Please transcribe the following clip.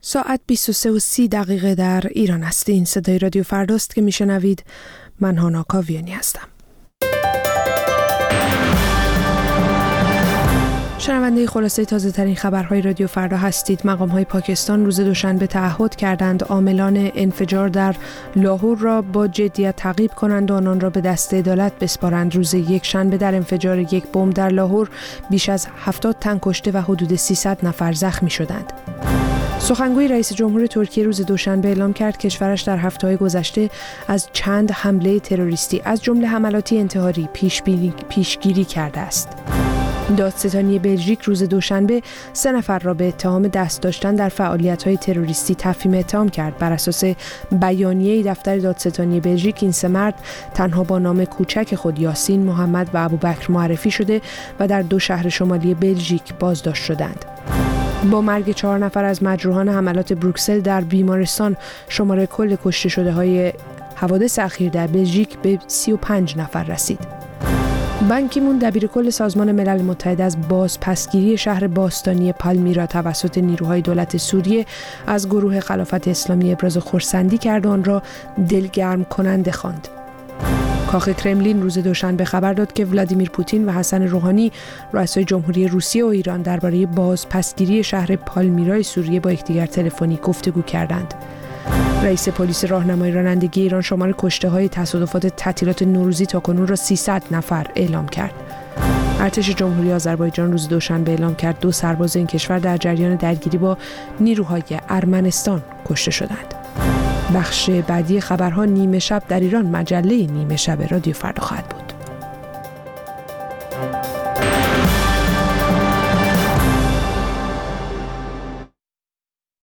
ساعت 23:30 در ایران است. این صدای رادیو فرداست که میشنوید. من هانا کاویانی هستم. شنونده خلاصه تازه ترین خبرهای رادیو فردا هستید. مقام‌های پاکستان روز دوشنبه تعهد کردند عاملان انفجار در لاهور را با جدیت تعقیب کنند و آنان را به دست عدالت بسپارند. روز یک شنبه در انفجار یک بمب در لاهور بیش از 70 تن کشته و حدود 300 نفر زخمی شدند. سخنگوی رئیس جمهور ترکیه روز دوشنبه اعلام کرد کشورش در هفته‌های گذشته از چند حمله تروریستی از جمله حملاتی انتحاری پیشگیری کرده است. دادستانی بلژیک روز دوشنبه 3 نفر را به اتهام دست داشتن در فعالیت‌های تروریستی تفهیم اتهام کرد. بر اساس بیانیه‌ای دفتر دادستانی بلژیک این 3 مرد تنها با نام کوچک خود یاسین، محمد و ابوبکر معرفی شده و در 2 شهر شمالی بلژیک بازداشت شدند. با مرگ 4 نفر از مجروحان حملات بروکسل در بیمارستان شماره کل کشته شده‌های حوادث اخیر در بلژیک به 35 نفر رسید. بان کی مون دبیرکل سازمان ملل متحد از بازپسگیری شهر باستانی پالمیرا توسط نیروهای دولت سوریه از گروه خلافت اسلامی ابراز خرسندی کرد و آن را دلگرم کننده خواند. کاخ کرملین روز دوشنبه خبر داد که ولادیمیر پوتین و حسن روحانی رؤسای جمهوری روسیه و ایران درباره بازپسگیری شهر پالمیرای سوریه با یکدیگر تلفنی گفتگو کردند. رئیس پلیس راهنمای رانندگی ایران شمار کشته‌های تصادفات تعطیلات نوروزی تاکنون را 300 نفر اعلام کرد. ارتش جمهوری آذربایجان روز دوشنبه اعلام کرد 2 سرباز این کشور در جریان درگیری با نیروهای ارمنستان کشته شدند. بخش بعدی خبرها نیمه شب در ایران مجله نیمه شب رادیو فردا خواهد بود.